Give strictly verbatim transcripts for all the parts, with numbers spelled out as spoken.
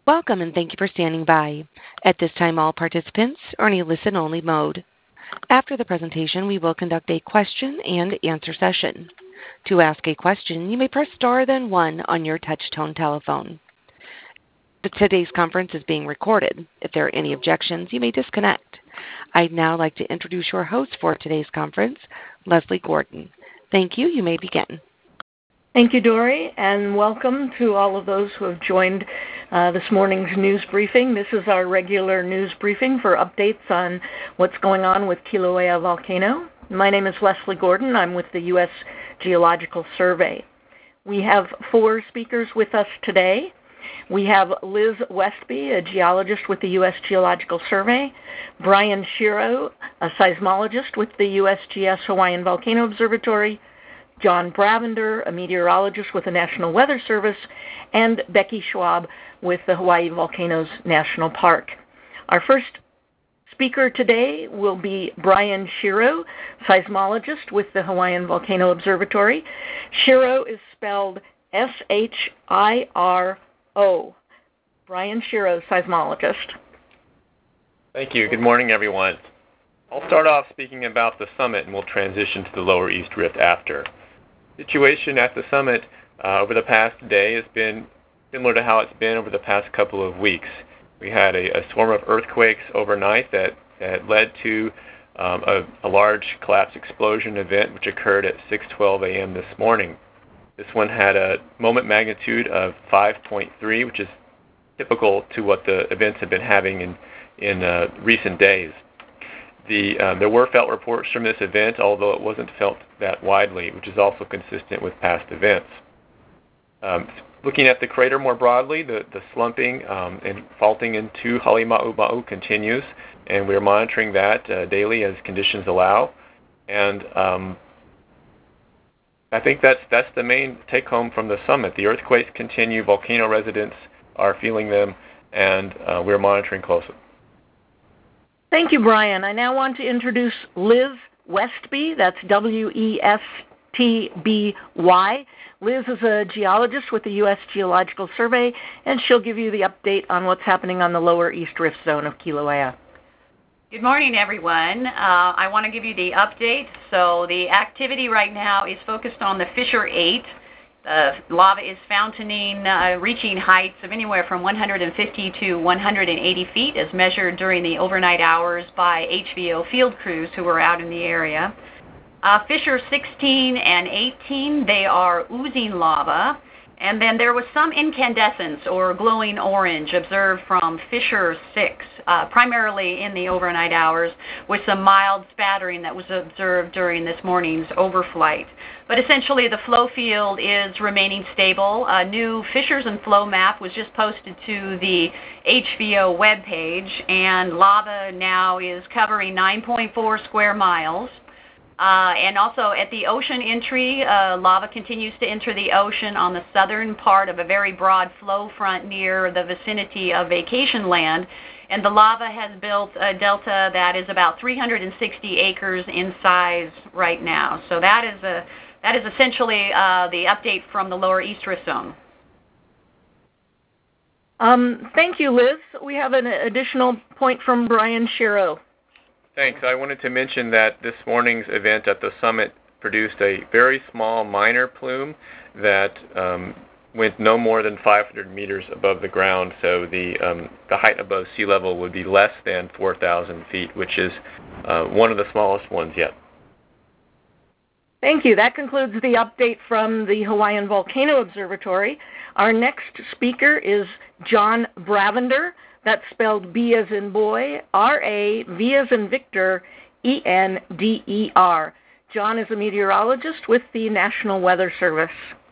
Welcome and thank you for standing by. At this time, all participants are in a listen-only mode. After the presentation, we will conduct a question and answer session. To ask a question, you may press star then one on your touch-tone telephone. Today's conference is being recorded. If there are any objections, you may disconnect. I'd now like to introduce your host for today's conference, Leslie Gordon. Thank you. You may begin. Thank you, Dory, and welcome to all of those who have joined uh, this morning's news briefing. This is our regular news briefing for updates on what's going on with Kilauea volcano. My name is Leslie Gordon. I'm with the U S Geological Survey. We have four speakers with us today. We have Liz Westby, a geologist with the U S Geological Survey, Brian Shiro, a seismologist with the U S G S Hawaiian Volcano Observatory, John Bravender, a meteorologist with the National Weather Service, and Becky Schwab with the Hawaii Volcanoes National Park. Our first speaker today will be Brian Shiro, seismologist with the Hawaiian Volcano Observatory. Shiro is spelled S H I R O. Brian Shiro, seismologist. Thank you. Good morning, everyone. I'll start off speaking about the summit and we'll transition to the lower East Rift after. The situation at the summit uh, over the past day has been similar to how it's been over the past couple of weeks. We had a, a swarm of earthquakes overnight that, that led to um, a, a large collapse explosion event which occurred at six twelve a m this morning. This one had a moment magnitude of five point three, which is typical to what the events have been having in, in uh, recent days. The, um, there were felt reports from this event, although it wasn't felt that widely, which is also consistent with past events. Um, looking at the crater more broadly, the, the slumping um, and faulting into Halemaumau continues, and we're monitoring that uh, daily as conditions allow. And um, I think that's, that's the main take-home from the summit. The earthquakes continue, volcano residents are feeling them, and uh, we're monitoring closely. Thank you, Brian. I now want to introduce Liz Westby. That's W E S T B Y. Liz is a geologist with the U S Geological Survey, and she'll give you the update on what's happening on the lower East Rift zone of Kilauea. Good morning, everyone. Uh, I want to give you the update. So the activity right now is focused on the Fissure eight. The lava is fountaining, uh, reaching heights of anywhere from one hundred fifty to one hundred eighty feet as measured during the overnight hours by H V O field crews who were out in the area. Uh, Fissure sixteen and eighteen, they are oozing lava. And then there was some incandescence or glowing orange observed from Fissure six, uh, primarily in the overnight hours, with some mild spattering that was observed during this morning's overflight. But essentially, the flow field is remaining stable. A new fissures and flow map was just posted to the H V O webpage, and lava now is covering nine point four square miles. Uh, and also at the ocean entry, uh, lava continues to enter the ocean on the southern part of a very broad flow front near the vicinity of Vacation Land. And the lava has built a delta that is about three hundred sixty acres in size right now. So that is a that is essentially uh, the update from the lower East Rift zone. Um, thank you, Liz. We have an additional point from Brian Shiro. Thanks. I wanted to mention that this morning's event at the summit produced a very small minor plume that um, went no more than five hundred meters above the ground, so the um, the height above sea level would be less than four thousand feet, which is uh, one of the smallest ones yet. Thank you. That concludes the update from the Hawaiian Volcano Observatory. Our next speaker is John Bravender. That's spelled B as in boy, R A V as in Victor, E N D E R. John is a meteorologist with the National Weather Service.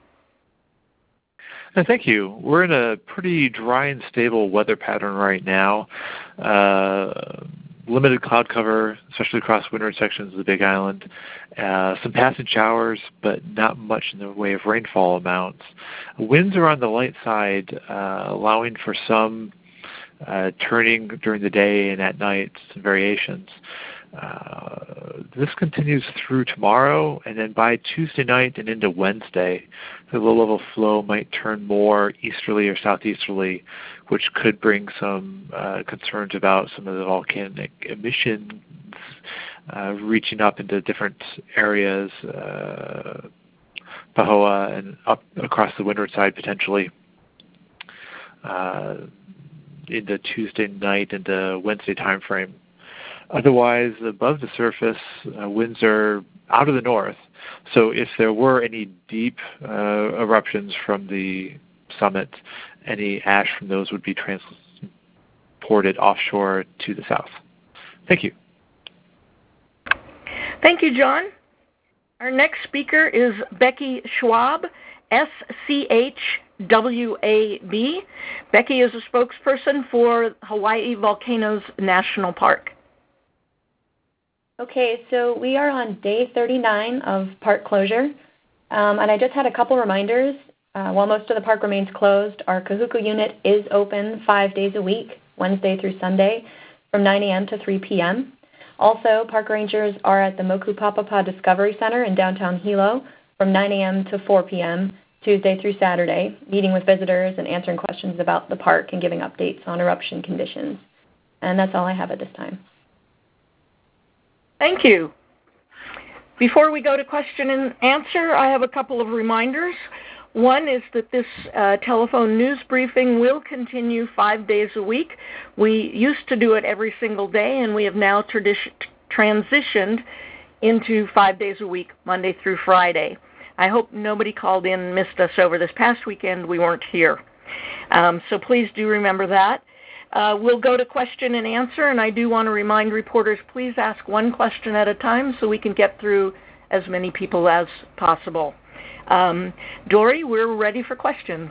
Thank you. We're in a pretty dry and stable weather pattern right now. Uh, limited cloud cover, especially across windward sections of the Big Island. Uh, some passing showers, but not much in the way of rainfall amounts. Winds are on the light side, uh, allowing for some uh, turning during the day and at night, some variations. Uh, this continues through tomorrow, and then by Tuesday night and into Wednesday, the low-level flow might turn more easterly or southeasterly, which could bring some uh, concerns about some of the volcanic emissions uh, reaching up into different areas, uh, Pahoa and up across the windward side potentially. Uh, into Tuesday night into Wednesday timeframe. Otherwise, above the surface, uh, winds are out of the north. So if there were any deep uh, eruptions from the summit, any ash from those would be transported offshore to the south. Thank you. Thank you, John. Our next speaker is Becky Schwab, S C H W A B. Becky is a spokesperson for Hawaii Volcanoes National Park. Okay, so we are on day thirty-nine of park closure, um, and I just had a couple reminders. Uh, while most of the park remains closed, our Kahuku unit is open five days a week, Wednesday through Sunday, from nine a.m. to three p.m. Also, park rangers are at the Moku Papapa Discovery Center in downtown Hilo from nine a.m. to four p.m., Tuesday through Saturday, meeting with visitors and answering questions about the park and giving updates on eruption conditions. And that's all I have at this time. Thank you. Before we go to question and answer, I have a couple of reminders. One is that this uh, telephone news briefing will continue five days a week. We used to do it every single day, and we have now tradi- transitioned into five days a week, Monday through Friday. I hope nobody called in and missed us over this past weekend. We weren't here. Um, so please do remember that. Uh, we'll go to question and answer, and I do want to remind reporters, please ask one question at a time so we can get through as many people as possible. Um, Dory, we're ready for questions.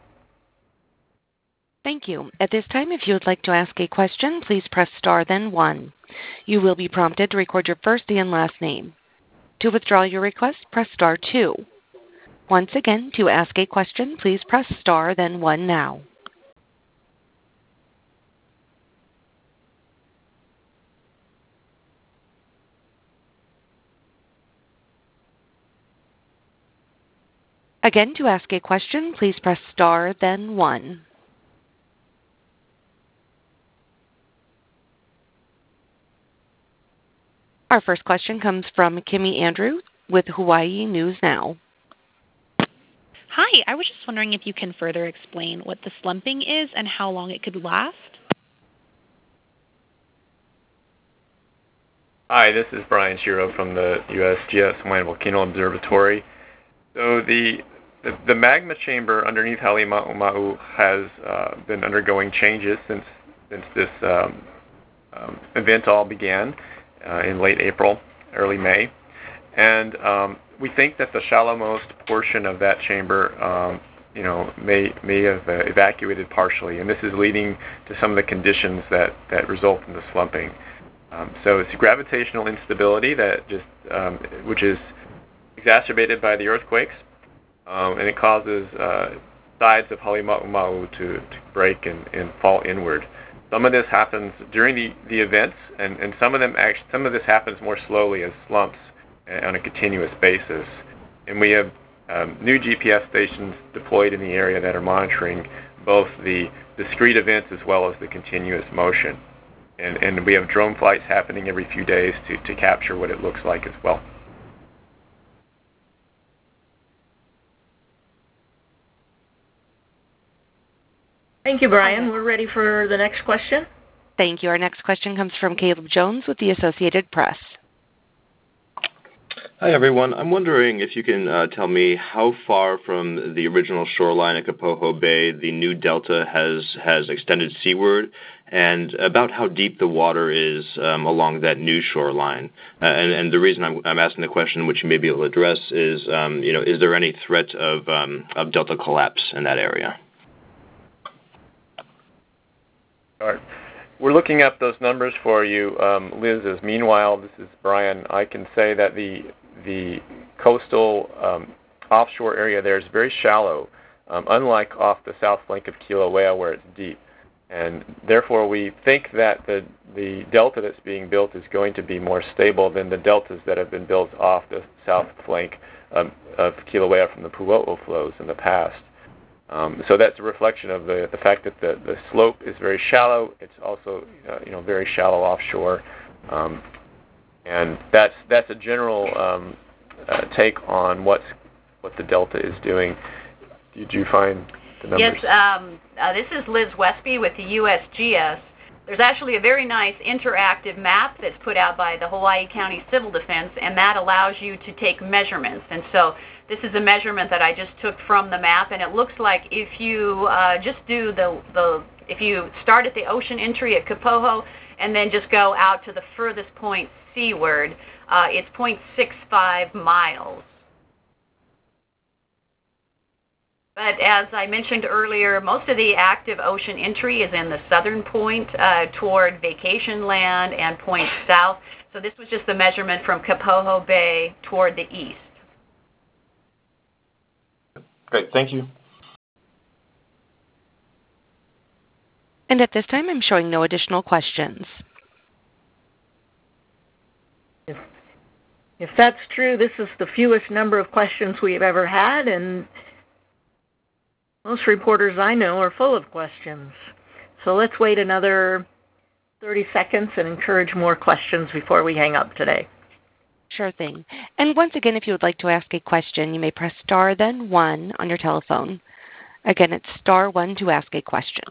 Thank you. At this time, if you would like to ask a question, please press star then one. You will be prompted to record your first and last name. To withdraw your request, press star two. Once again, to ask a question, please press star then one now. Again, to ask a question, please press star, then one. Our first question comes from Kimmy Andrews with Hawaii News Now. Hi, I was just wondering if you can further explain what the slumping is and how long it could last. Hi, this is Brian Shiro from the U S G S Hawaiian Volcano Observatory. So the the, the magma chamber underneath Halemaumau has uh, been undergoing changes since since this um, um, event all began uh, in late April, early May, and um, we think that the shallowmost portion of that chamber, um, you know, may may have uh, evacuated partially, and this is leading to some of the conditions that, that result in the slumping. Um, so it's gravitational instability that just um, which is exacerbated by the earthquakes, um, and it causes uh, sides of Halemaumau to, to break and, and fall inward. Some of this happens during the, the events, and, and some of them actually, some of this happens more slowly as slumps on a continuous basis. And we have um, new G P S stations deployed in the area that are monitoring both the discrete events as well as the continuous motion. And, and we have drone flights happening every few days to, to capture what it looks like as well. Thank you, Brian. We're ready for the next question. Thank you. Our next question comes from Caleb Jones with the Associated Press. Hi, everyone. I'm wondering if you can uh, tell me how far from the original shoreline at Kapoho Bay the new delta has, has extended seaward, and about how deep the water is um, along that new shoreline. Uh, and, and the reason I'm, I'm asking the question, which you may be able to address, is, um, you know, is there any threat of, um, of delta collapse in that area? All right. We're looking up those numbers for you, um, Liz. As meanwhile, this is Brian. I can say that the the coastal um, offshore area there is very shallow, um, unlike off the south flank of Kilauea where it's deep. And therefore, we think that the, the delta that's being built is going to be more stable than the deltas that have been built off the south flank um, of Kilauea from the Pu'u'u flows in the past. Um, so that's a reflection of the, the fact that the, the slope is very shallow. It's also uh, you know very shallow offshore, um, and that's that's a general um, uh, take on what's what the delta is doing. Did you find the numbers? Yes, um, uh, this is Liz Westby with the U S G S. There's actually a very nice interactive map that's put out by the Hawaii County Civil Defense, and that allows you to take measurements. And so this is a measurement that I just took from the map, and it looks like if you uh, just do the, the, if you start at the ocean entry at Kapoho and then just go out to the furthest point seaward, uh, it's zero point six five miles. But as I mentioned earlier, most of the active ocean entry is in the southern point uh, toward Vacation Land and point south. So this was just the measurement from Kapoho Bay toward the east. Great, thank you. And at this time, I'm showing no additional questions. If, if that's true, this is the fewest number of questions we've ever had, and most reporters I know are full of questions. So let's wait another thirty seconds and encourage more questions before we hang up today. Sure thing. And once again, if you would like to ask a question, you may press star then one on your telephone. Again, it's star one to ask a question.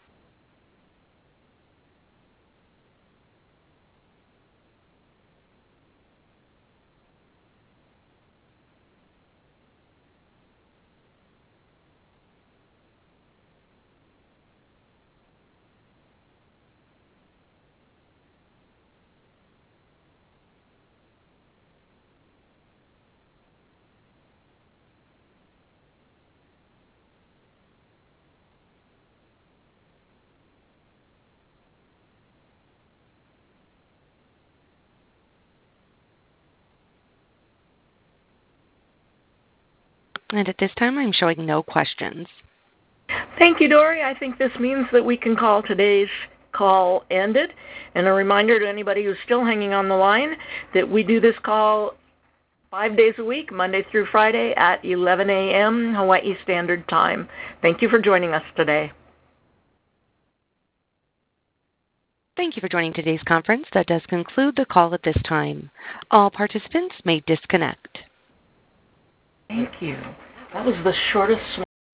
And at this time, I'm showing no questions. Thank you, Dory. I think this means that we can call today's call ended. And a reminder to anybody who's still hanging on the line that we do this call five days a week, Monday through Friday at eleven a.m. Hawaii Standard Time. Thank you for joining us today. Thank you for joining today's conference. That does conclude the call at this time. All participants may disconnect. Thank you. That was the shortest